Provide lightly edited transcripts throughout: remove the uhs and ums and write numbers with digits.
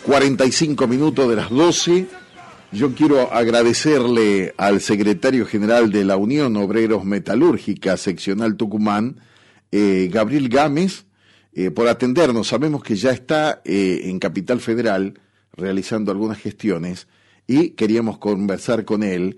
45 minutos de las 12. Yo quiero agradecerle al secretario general de la Unión Obreros Metalúrgica Seccional Tucumán, Gabriel Gámez, por atendernos. Sabemos que ya está en Capital Federal realizando algunas gestiones y queríamos conversar con él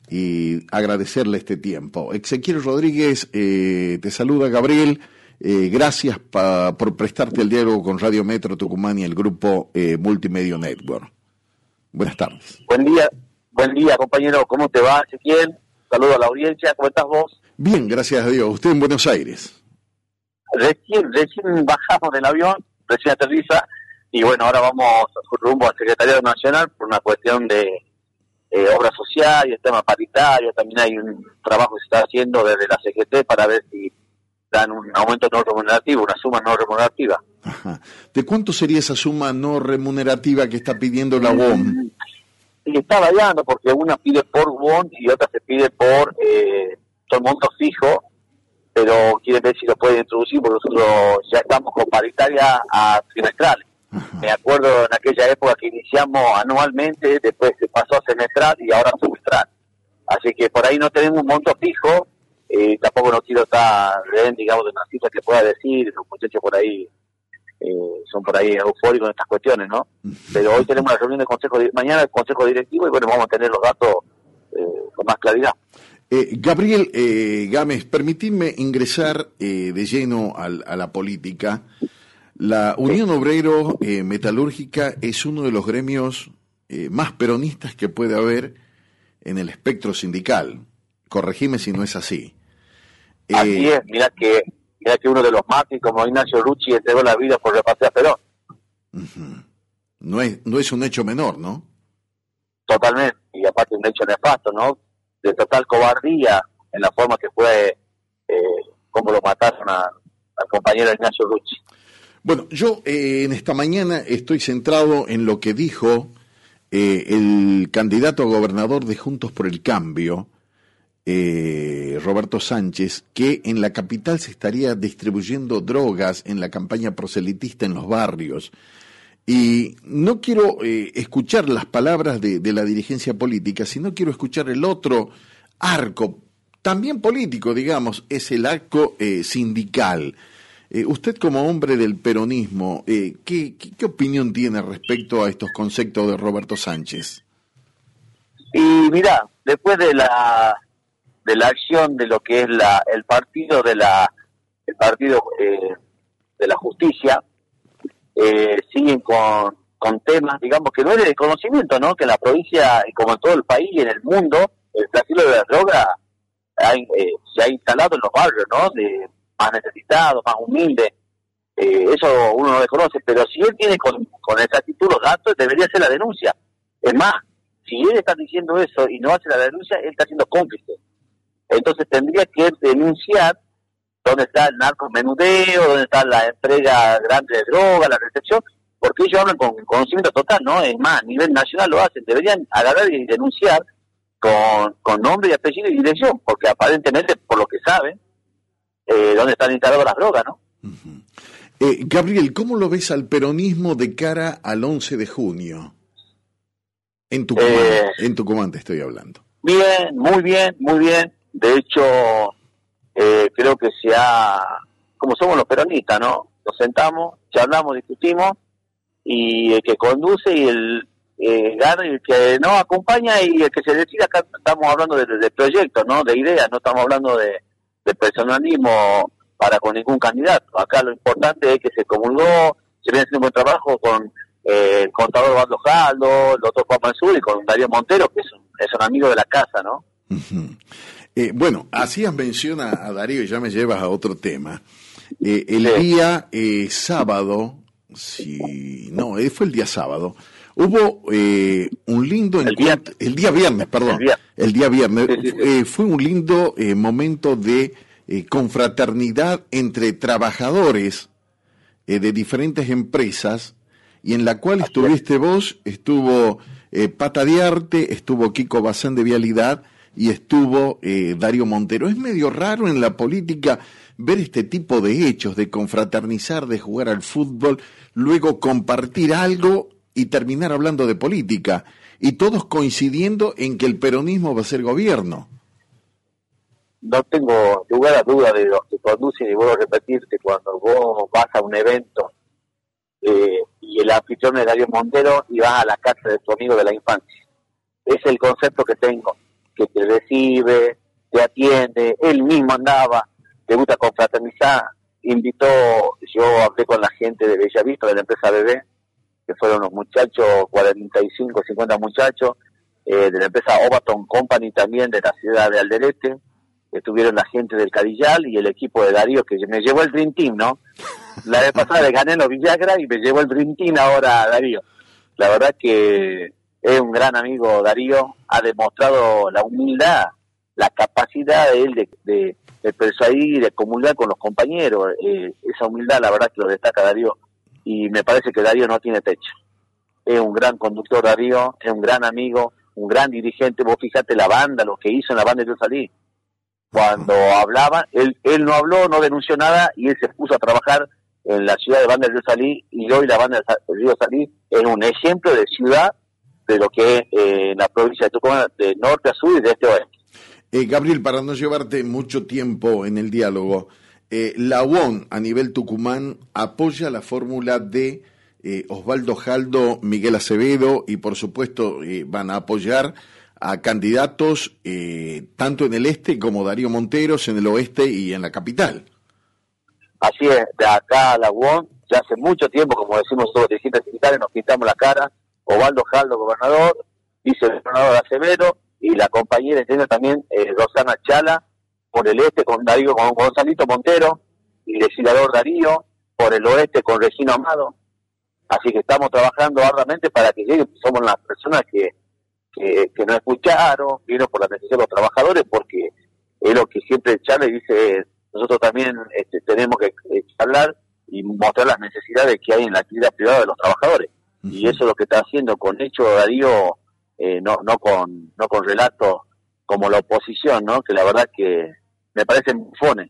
y agradecerle este tiempo. Ezequiel Rodríguez te saluda, Gabriel. Gracias por prestarte el diálogo con Radio Metro Tucumán y el grupo Multimedia Network. Buenas tardes. Buen día, compañero. ¿Cómo te va, Ezequiel? Saludo a la audiencia. ¿Cómo estás vos? Bien, gracias a Dios. ¿Usted en Buenos Aires? Recién bajamos del avión, recién aterriza, y bueno, ahora vamos rumbo al Secretariado Nacional por una cuestión de obra social y el tema paritario. También hay un trabajo que se está haciendo desde la CGT para ver si dan un aumento no remunerativo, una suma no remunerativa. Ajá. ¿De cuánto sería esa suma no remunerativa que está pidiendo la UOM? Y está variando porque una pide por UOM y otra se pide por son montos fijos, pero quiere ver si lo pueden introducir porque nosotros ya estamos con paritaria a trimestrales. Ajá. Me acuerdo en aquella época que iniciamos anualmente, después se pasó a semestral y ahora a semestral. Así que por ahí no tenemos un monto fijo. Tampoco no quiero estar, digamos, de una cifra que pueda decir, los muchachos por ahí son por ahí eufóricos en estas cuestiones, ¿no? Pero hoy tenemos la reunión del mañana el consejo directivo y bueno, vamos a tener los datos con más claridad. Gabriel Gámez, permitidme ingresar de lleno a la política. La Unión Obrero Metalúrgica es uno de los gremios más peronistas que puede haber en el espectro sindical. Corregime si no es así. Así es, mira que uno de los mártires como Ignacio Rucci entregó la vida por repatria a Perón. Uh-huh. No es un hecho menor, ¿no? Totalmente, y aparte un hecho nefasto, ¿no? De total cobardía en la forma que fue, como lo mataron al compañero Ignacio Rucci. Bueno, yo en esta mañana estoy centrado en lo que dijo el candidato a gobernador de Juntos por el Cambio, Roberto Sánchez, que en la capital se estaría distribuyendo drogas en la campaña proselitista en los barrios. Y no quiero escuchar las palabras de la dirigencia política, sino quiero escuchar el otro arco, también político, digamos, es el arco sindical. Usted como hombre del peronismo, ¿qué opinión tiene respecto a estos conceptos de Roberto Sánchez? Y mira, después de la acción de lo que es el partido de la justicia, siguen con temas, digamos, que no es de desconocimiento, ¿no? Que en la provincia, y como en todo el país y en el mundo, el flagelo de la droga se ha instalado en los barrios, ¿no? De más necesitados, más humildes. Eso uno no desconoce, pero si él tiene con exactitud los datos, debería hacer la denuncia. Es más, si él está diciendo eso y no hace la denuncia, él está siendo cómplice. Entonces tendría que denunciar dónde está el narcomenudeo, dónde está la entrega grande de droga, la recepción, porque ellos hablan con conocimiento total, ¿no? Es más, a nivel nacional lo hacen. Deberían agarrar y denunciar con nombre y apellido y dirección, porque aparentemente, por lo que saben, dónde están instaladas las drogas, ¿no? Uh-huh. Gabriel, ¿cómo lo ves al peronismo de cara al 11 de junio? En Tucumán te estoy hablando. Bien, muy bien, muy bien. De hecho, creo que como somos los peronistas, ¿no? Nos sentamos, charlamos, discutimos, y el que conduce y el que nos acompaña y el que se decide, acá estamos hablando de proyectos, ¿no? De ideas, no estamos hablando de personalismo para con ningún candidato. Acá lo importante es que se comulgó, se viene haciendo un buen trabajo con el contador Osvaldo Jaldo, el doctor Juan Mansur y con Darío Montero, que es un amigo de la casa, ¿no? Uh-huh. Bueno, hacías mención a Darío y ya me llevas a otro tema. El día sábado, fue el día sábado, hubo un lindo encuentro, el día viernes, fue un lindo momento de confraternidad entre trabajadores de diferentes empresas, y en la cual estuviste vos, estuvo Pata Diarte, estuvo Kiko Bazán de Vialidad y estuvo Darío Montero. Es medio raro en la política ver este tipo de hechos, de confraternizar, de jugar al fútbol, luego compartir algo y terminar hablando de política, y todos coincidiendo en que el peronismo va a ser gobierno. No tengo lugar a duda de los que conducen, y vuelvo a repetirte, cuando vos vas a un evento y el anfitrión es Darío Montero y vas a la casa de tu amigo de la infancia. Es el concepto que tengo, que te recibe, te atiende, él mismo andaba, te gusta confraternizar, invitó, yo hablé con la gente de Bellavista, de la empresa Bebé, que fueron los muchachos, 45, 50 muchachos, de la empresa Overton Company también, de la ciudad de Alderete, estuvieron la gente del Cadillal y el equipo de Darío, que me llevó el Dream Team, ¿no? La vez pasada le gané en los Villagra y me llevó el Dream Team ahora Darío. La verdad que es un gran amigo Darío, ha demostrado la humildad, la capacidad de él de persuadir, de comulgar con los compañeros, esa humildad la verdad que lo destaca Darío, y me parece que Darío no tiene techo. Es un gran conductor Darío, es un gran amigo, un gran dirigente. Vos fíjate la banda, lo que hizo en la banda de Yo Salí. Cuando hablaba, él no habló, no denunció nada, y él se puso a trabajar en la ciudad de Banda del Río Salí, y hoy la Banda del Río Salí es un ejemplo de ciudad de lo que es la provincia de Tucumán, de norte a sur y de este a oeste. Gabriel, para no llevarte mucho tiempo en el diálogo, la UON a nivel Tucumán apoya la fórmula de Osvaldo Jaldo, Miguel Acevedo, y por supuesto van a apoyar a candidatos tanto en el este como Darío Monteros, en el oeste y en la capital. Así es, de acá a la UON, ya hace mucho tiempo, como decimos todos los dirigentes sindicales, nos pintamos la cara. Osvaldo Jaldo, gobernador, vicegobernador Acevedo, y la compañera entiendo también Rosana Chala, por el este con Darío, con Gonzalito Montero, y legislador Darío, por el oeste con Regino Amado. Así que estamos trabajando arduamente para que lleguen. Somos las personas que nos escucharon, vino por la necesidad de los trabajadores, porque es lo que siempre Chala dice, nosotros también tenemos que hablar y mostrar las necesidades que hay en la actividad privada de los trabajadores. Y eso es lo que está haciendo con hecho Darío, no con relatos como la oposición, ¿no? Que la verdad que me parecen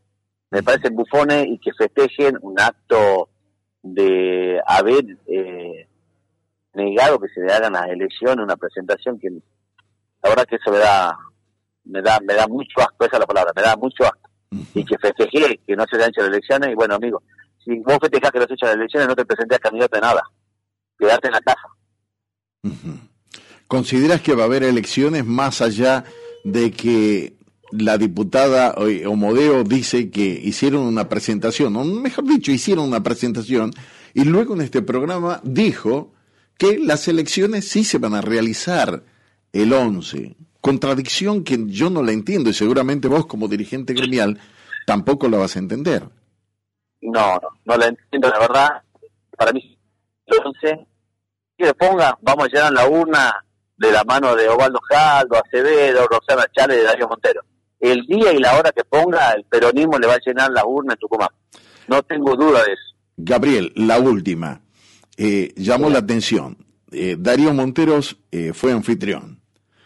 bufones y que festejen un acto de haber negado que se le hagan las elecciones, una presentación que la verdad que eso me da mucho asco, esa es la palabra, me da mucho asco. Y que festejé que no se le han hecho las elecciones, y bueno, amigo, si vos festejás que no se hecho las elecciones, no te presentés a candidato de nada, quedarte en la casa. ¿Consideras que va a haber elecciones más allá de que la diputada Omodeo dice que hicieron una presentación, o mejor dicho, hicieron una presentación, y luego en este programa dijo que las elecciones sí se van a realizar el 11? Contradicción que yo no la entiendo, y seguramente vos como dirigente gremial tampoco la vas a entender. No la entiendo, la verdad. Para mí, el 11, que le ponga, vamos a llenar la urna de la mano de Osvaldo Jaldo, Acevedo, Rosana Chale y Darío Montero. El día y la hora que ponga, el peronismo le va a llenar la urna en Tucumán. No tengo duda de eso. Gabriel, la última. Llamó la atención. Darío Monteros fue anfitrión.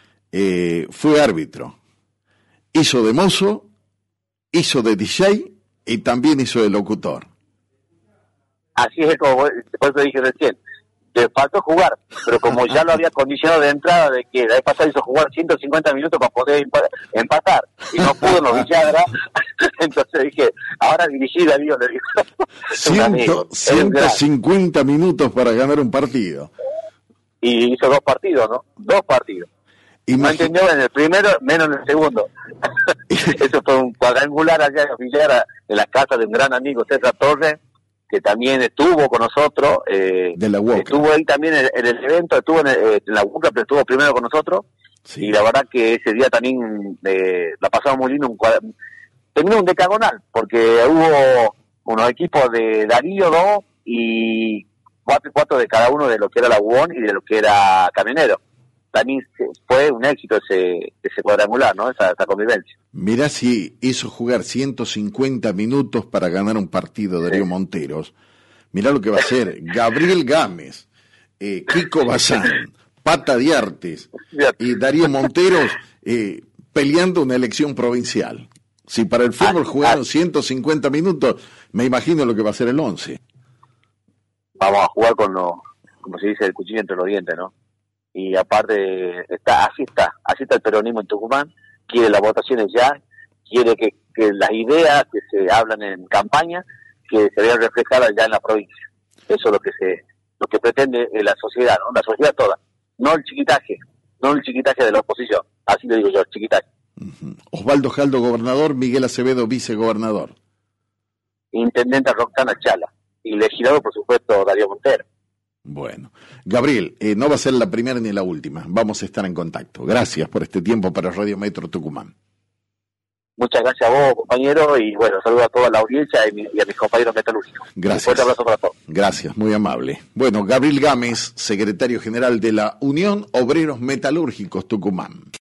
Fue árbitro. Hizo de mozo, hizo de DJ y también hizo de locutor. Así es como por eso dije recién. Le faltó jugar, pero como ya lo había condicionado de entrada de que la vez pasada hizo jugar 150 minutos para poder empatar y no pudo en los Villagra, entonces dije, ahora dirigí Darío, le digo. 150 minutos para ganar un partido. Y hizo 2 partidos, ¿no? 2 partidos. No entendió en el primero, menos en el segundo. Eso fue un cuadrangular allá en los Villagra, en la casa de un gran amigo, César Torres, que también estuvo con nosotros, de la UOCRA. Estuvo ahí también en el evento, estuvo en la UOCRA, pero estuvo primero con nosotros, sí. Y la verdad que ese día también la pasamos muy lindo, terminó un decagonal, porque hubo unos equipos de Darío 2 y 4 de cada uno de lo que era la UON y de lo que era Camionero. También fue un éxito ese cuadrangular, ¿no? Esa convivencia. Mirá si hizo jugar 150 minutos para ganar un partido Darío Monteros. Mirá lo que va a hacer Gabriel Gámez, Kiko Bazán, Pata de Artes y Darío Monteros peleando una elección provincial. Si para el fútbol jugaron 150 minutos, me imagino lo que va a ser el 11. Vamos a jugar con como se dice, el cuchillo entre los dientes, ¿no? Y aparte, así está el peronismo en Tucumán, quiere las votaciones ya, quiere que las ideas que se hablan en campaña, que se vean reflejadas ya en la provincia. Eso es lo que pretende la sociedad, ¿no? La sociedad toda, no el chiquitaje de la oposición, así le digo yo, el chiquitaje. Osvaldo Jaldo, gobernador; Miguel Acevedo, vicegobernador; Intendente Roxana Chala, y legislador, por supuesto, Darío Montero. Bueno, Gabriel, no va a ser la primera ni la última, vamos a estar en contacto. Gracias por este tiempo para Radio Metro Tucumán. Muchas gracias a vos, compañero, y bueno, saludo a toda la audiencia y a mis compañeros metalúrgicos. Gracias. Un fuerte abrazo para todos. Gracias, muy amable. Bueno, Gabriel Gámez, secretario general de la Unión Obreros Metalúrgicos Tucumán.